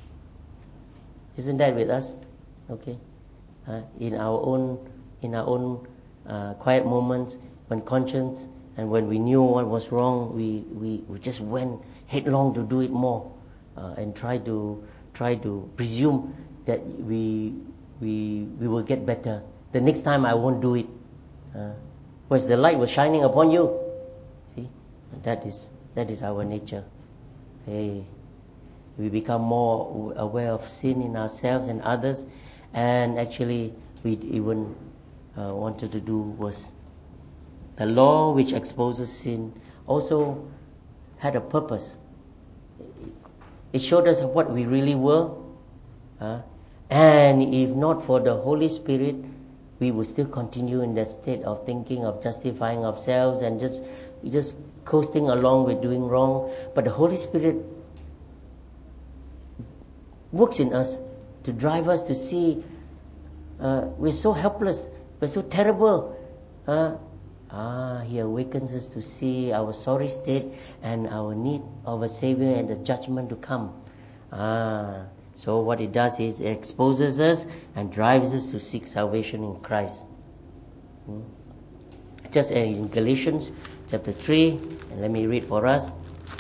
isn't that with us? Okay, uh, in our own in our own uh, quiet moments when conscience and when we knew what was wrong, we, we, we just went headlong to do it more uh, and try to try to presume that we we we will get better. The next time I won't do it. Uh, whereas the light was shining upon you. See, that is that is our nature. Hey, we become more aware of sin in ourselves and others, and actually we even uh, wanted to do worse. The law which exposes sin also had a purpose. It showed us what we really were, uh, and if not for the Holy Spirit, we would still continue in that state of thinking, of justifying ourselves, and just just coasting along with doing wrong. But the Holy Spirit works in us to drive us to see uh, we're so helpless, we're so terrible. Uh, ah, He awakens us to see our sorry state and our need of a Savior and the judgment to come. Ah, so what it does is it exposes us and drives us to seek salvation in Christ. Hmm. Just as in Galatians chapter three, and let me read for us.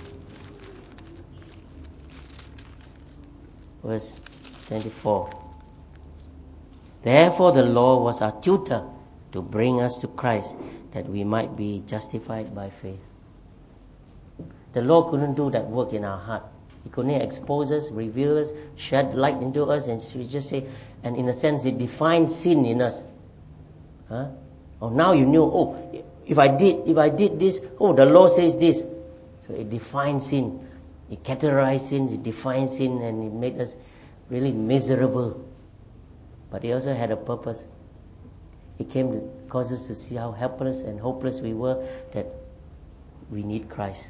Verse twenty-four. Therefore the law was our tutor to bring us to Christ, that we might be justified by faith. The law couldn't do that work in our heart. It couldn't expose us, reveal us, shed light into us, and we just say, and in a sense it defined sin in us. Huh? Oh, now you knew, oh, if I did, if I did this, oh, the law says this. So it defined sin. It categorized sin, it defined sin, and it made us really miserable. But it also had a purpose. It came to cause us to see how helpless and hopeless we were, that we need Christ.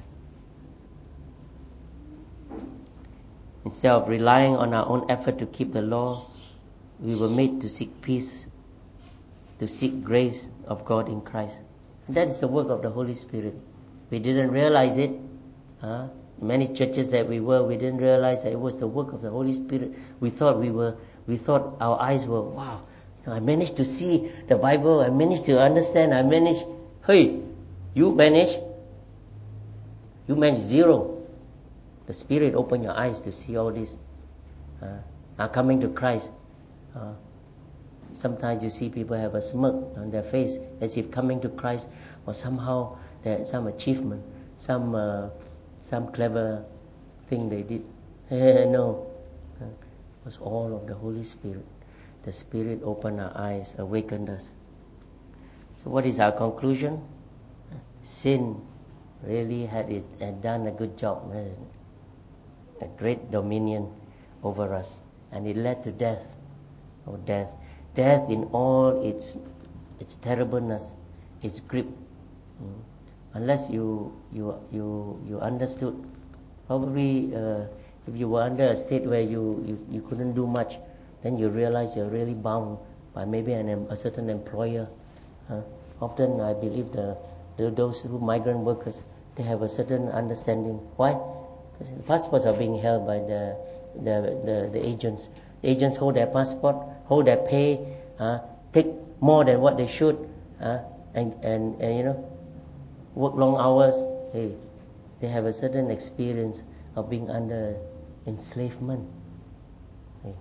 Instead of relying on our own effort to keep the law, we were made to seek peace, to seek grace of God in Christ. And that is the work of the Holy Spirit. We didn't realize it. Huh? Many churches that we were, we didn't realize that it was the work of the Holy Spirit. We thought we were, we thought our eyes were, wow, I managed to see the Bible, I managed to understand, I managed, hey, You manage. You manage zero. The Spirit open your eyes to see all this. Uh, are coming to Christ. Uh, sometimes you see people have a smirk on their face as if coming to Christ was somehow there's some achievement, some uh, some clever thing they did. No, uh, it was all of the Holy Spirit. The Spirit opened our eyes, awakened us. So what is our conclusion? Sin really had it had done a good job, a great dominion over us, and it led to death. Oh, death, death in all its its terribleness, its grip. Mm. Unless you you you you understood, probably uh, if you were under a state where you, you, you couldn't do much, then you realize you're really bound by maybe an, a certain employer. Huh? Often I believe the, the those who migrant workers, they have a certain understanding. Why? Because the passports are being held by the the, the, the agents. The agents hold their passport, hold their pay, uh, take more than what they should, uh, and, and, and you know, work long hours. Hey, they have a certain experience of being under enslavement. Hey.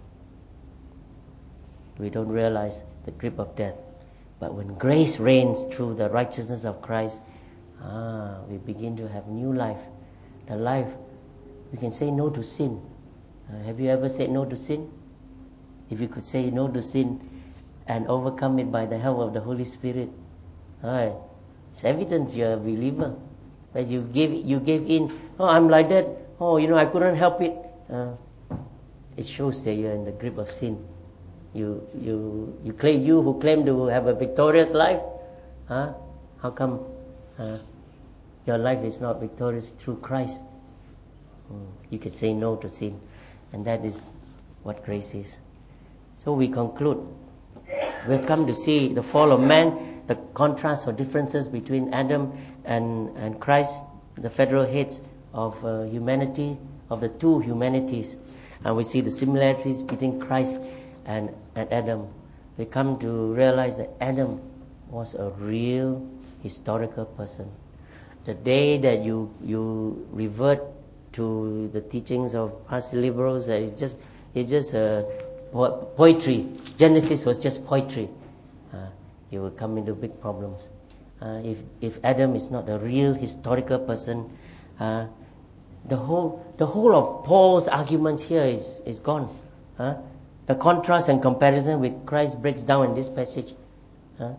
We don't realize the grip of death. But when grace reigns through the righteousness of Christ, ah, we begin to have new life. The life, we can say no to sin. Uh, have you ever said no to sin? If you could say no to sin and overcome it by the help of the Holy Spirit, right, it's evidence you're a believer. As you gave you gave in, oh, I'm like that. Oh, you know, I couldn't help it. Uh, it shows that you're in the grip of sin. You you you claim you who claim to have a victorious life, huh? How come uh, your life is not victorious through Christ? Mm, you can say no to sin, and that is what grace is. So we conclude. We've come to see the fall of man, the contrast or differences between Adam and, and Christ, the federal heads of uh, humanity, of the two humanities. And we see the similarities between Christ and, and Adam. We come to realize that Adam was a real historical person. The day that you you revert to the teachings of us liberals, that it's just it's just a poetry. Genesis was just poetry. Uh, you will come into big problems. Uh, if if Adam is not a real historical person, uh, the whole the whole of Paul's arguments here is is gone. Uh, the contrast and comparison with Christ breaks down in this passage. Uh,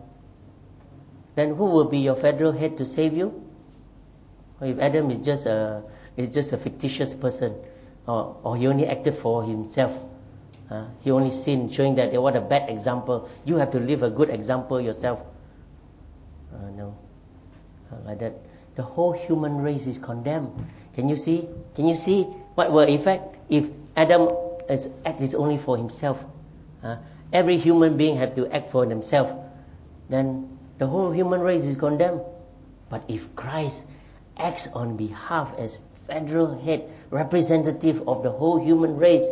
then who will be your federal head to save you? Or if Adam is just a is just a fictitious person, or or he only acted for himself. Uh, he only sinned, showing that what a bad example. You have to live a good example yourself. Uh, no, uh, like that. The whole human race is condemned. Can you see? Can you see what will effect if Adam is acts only for himself? Uh, every human being have to act for themselves. Then the whole human race is condemned. But if Christ acts on behalf as federal head, representative of the whole human race,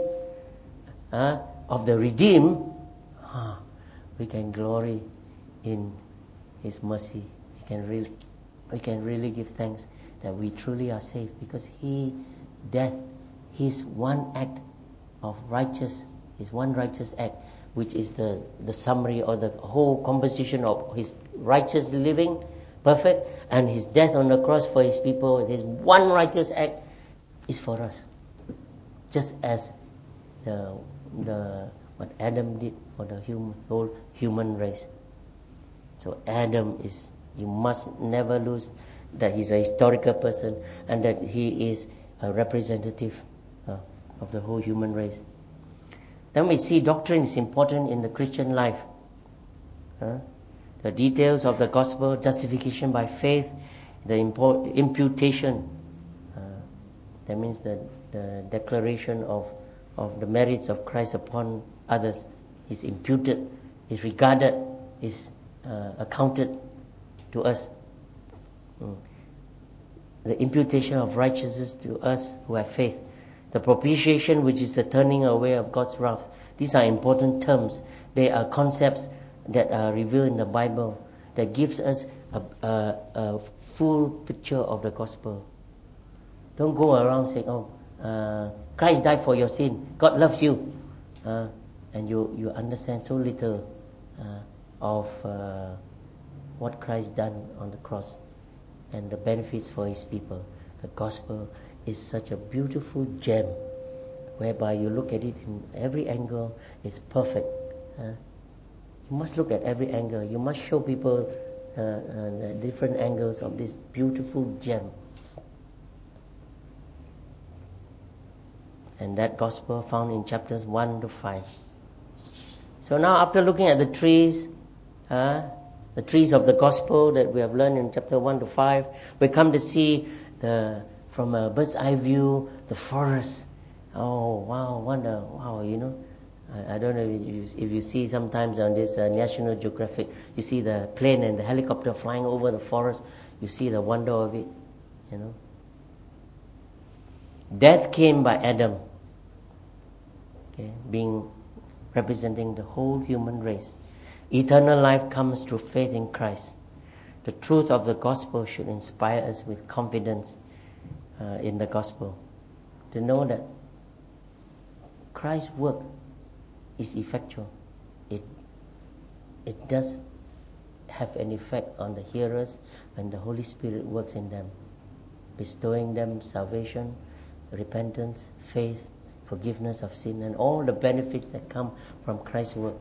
Uh, of the redeemed, uh, we can glory in His mercy. We can really, we can really give thanks that we truly are saved because He, death, His one act of righteous, His one righteous act, which is the the summary or the whole composition of His righteous living, perfect, and His death on the cross for His people. His one righteous act is for us, just as the the what Adam did for the human, whole human race. So Adam is, you must never lose that he's a historical person and that he is a representative uh, of the whole human race. Then we see doctrine is important in the Christian life. Uh, the details of the gospel, justification by faith, the impo- imputation, uh, that means the, the declaration of of the merits of Christ upon others is imputed, is regarded, is uh, accounted to us. Mm. The imputation of righteousness to us who have faith. The propitiation, which is the turning away of God's wrath. These are important terms. They are concepts that are revealed in the Bible. that gives us a, a, a full picture of the gospel. Don't go around saying, oh, uh, Christ died for your sin, God loves you, uh, and you, you understand so little uh, of uh, what Christ done on the cross and the benefits for His people. The gospel is such a beautiful gem, whereby you look at it in every angle, it's perfect. Uh, you must look at every angle. You must show people uh, uh, the different angles of this beautiful gem. And that gospel found in chapters one to five. So now, after looking at the trees, uh, the trees of the gospel that we have learned in chapter one to five, we come to see the from a bird's eye view the forest. Oh wow, wonder, wow, you know. I, I don't know if you, if you see sometimes on this uh, National Geographic, you see the plane and the helicopter flying over the forest. You see the wonder of it, you know. Death came by Adam, okay, being representing the whole human race. Eternal life comes through faith in Christ. The truth of the gospel should inspire us with confidence uh, in the gospel, to know that Christ's work is effectual. It it does have an effect on the hearers when the Holy Spirit works in them, bestowing them salvation, repentance, faith, forgiveness of sin, and all the benefits that come from Christ's work.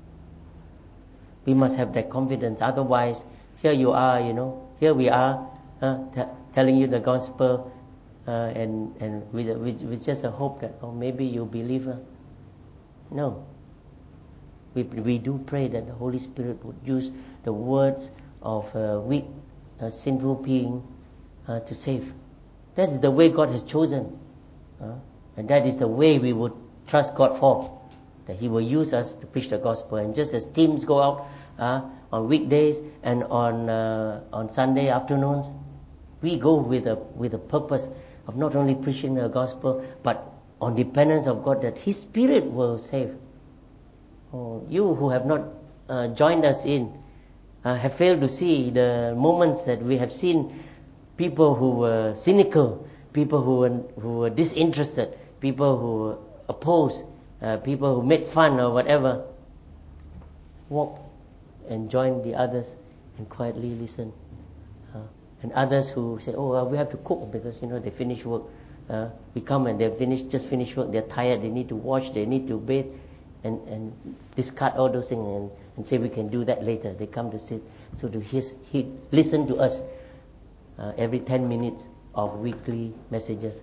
We must have that confidence. Otherwise, here you are, you know, here we are, uh, t- telling you the gospel, uh, and and with, with with just a hope that, oh, maybe you believe. Uh, no. We we do pray that the Holy Spirit would use the words of uh, weak, uh, sinful beings uh, to save. That is the way God has chosen, uh, and that is the way we would trust God for. That He will use us to preach the gospel. And just as teams go out uh, on weekdays and on uh, on Sunday afternoons, we go with a with a purpose of not only preaching the gospel, but on dependence of God, that His Spirit will save. Oh, you who have not uh, joined us in uh, have failed to see the moments that we have seen people who were cynical, people who were who were disinterested, people who were opposed, uh, people who made fun or whatever, walk and join the others and quietly listen. Uh, and others who say, oh, uh, we have to cook because, you know, they finish work. Uh, we come and they finish just finish work, they're tired, they need to wash, they need to bathe, and, and discard all those things and, and say we can do that later. They come to sit, so to hear, hear, listen to us uh, every ten minutes of weekly messages.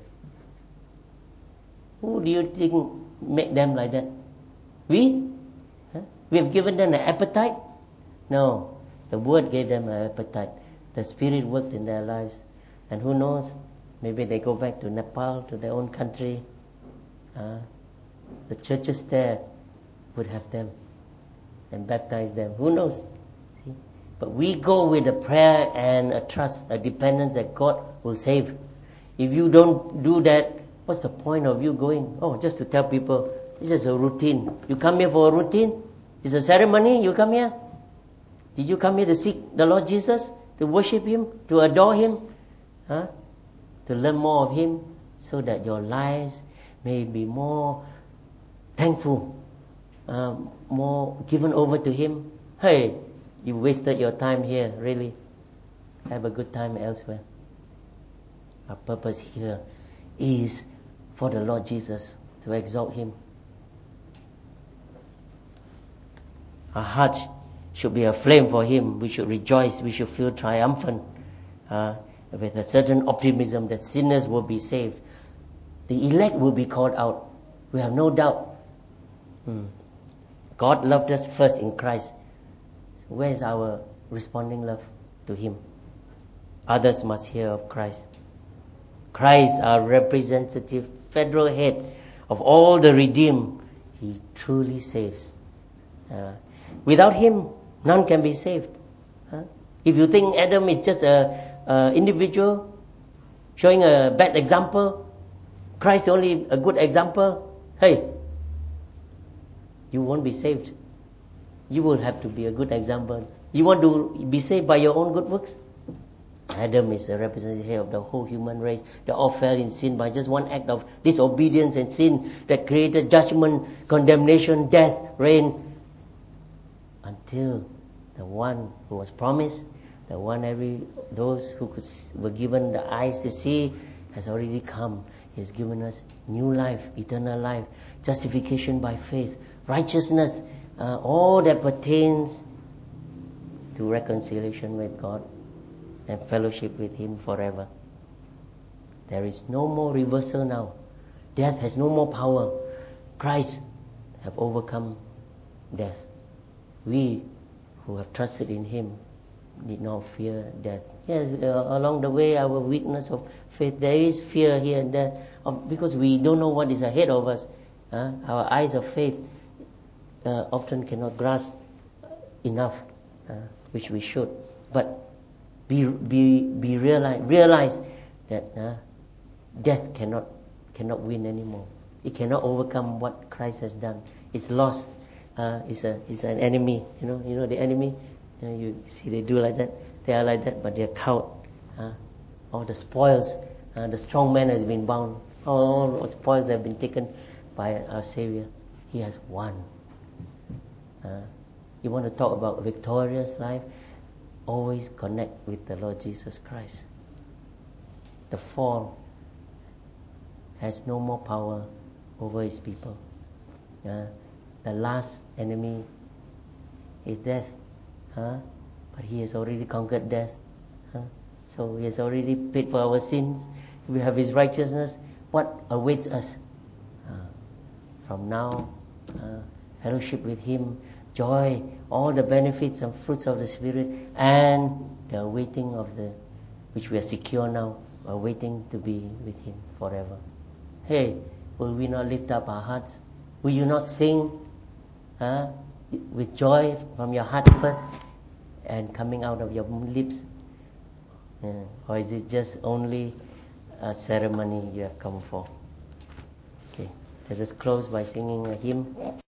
Who do you think made them like that? We? Huh? We have given them an appetite? No. The Word gave them an appetite. The Spirit worked in their lives. And who knows, maybe they go back to Nepal, to their own country. Uh, the churches there would have them and baptize them. Who knows? See? But we go with a prayer and a trust, a dependence that God will save. If you don't do that, what's the point of you going? Oh, just to tell people, this is a routine. You come here for a routine? It's a ceremony, you come here? Did you come here to seek the Lord Jesus? To worship Him? To adore Him? Huh? To learn more of Him? So that your lives may be more thankful, uh, more given over to Him? Hey, you wasted your time here, really. Have a good time elsewhere. Our purpose here is for the Lord Jesus, to exalt Him. Our heart should be aflame for Him. We should rejoice. We should feel triumphant uh, with a certain optimism that sinners will be saved. The elect will be called out. We have no doubt. Hmm. God loved us first in Christ. So where is our responding love to Him? Others must hear of Christ. Christ, our representative federal head of all the redeemed, He truly saves. Uh, without Him, none can be saved. Huh? If you think Adam is just a, a individual showing a bad example, Christ only a good example, hey, you won't be saved. You will have to be a good example You want to be saved by your own good works? Adam is a representative of the whole human race. They all fell in sin by just one act of disobedience and sin that created judgment, condemnation, death, reign. Until the one who was promised, the one every those who could were given the eyes to see, has already come. He has given us new life, eternal life, justification by faith, righteousness, uh, all that pertains to reconciliation with God and fellowship with Him forever. There is no more reversal now. Death has no more power. Christ have overcome death. We who have trusted in Him need not fear death. Yes, uh, along the way, our weakness of faith, there is fear here and there, of, because we don't know what is ahead of us. Uh, our eyes of faith uh, often cannot grasp enough, uh, which we should. But be be be realize realize that uh, death cannot cannot win anymore. It cannot overcome what Christ has done. It's lost. Uh, it's a it's an enemy. You know you know the enemy. Uh, you see they do like that. They are like that, but they are cowed. Uh, all the spoils. Uh, the strong man has been bound. All, all the spoils have been taken by our Savior. He has won. Uh, you want to talk about victorious life? Always connect with the Lord Jesus Christ. The fall has no more power over His people. Uh, the last enemy is death. Huh? But He has already conquered death. Huh? So He has already paid for our sins. We have His righteousness. What awaits us? Uh, from now, uh, fellowship with Him, joy, all the benefits and fruits of the Spirit, and the waiting of the, which we are secure now, are waiting to be with Him forever. Hey, will we not lift up our hearts? Will you not sing huh, with joy from your heart first and coming out of your lips? Yeah. Or is it just only a ceremony you have come for? Okay, let us close by singing a hymn.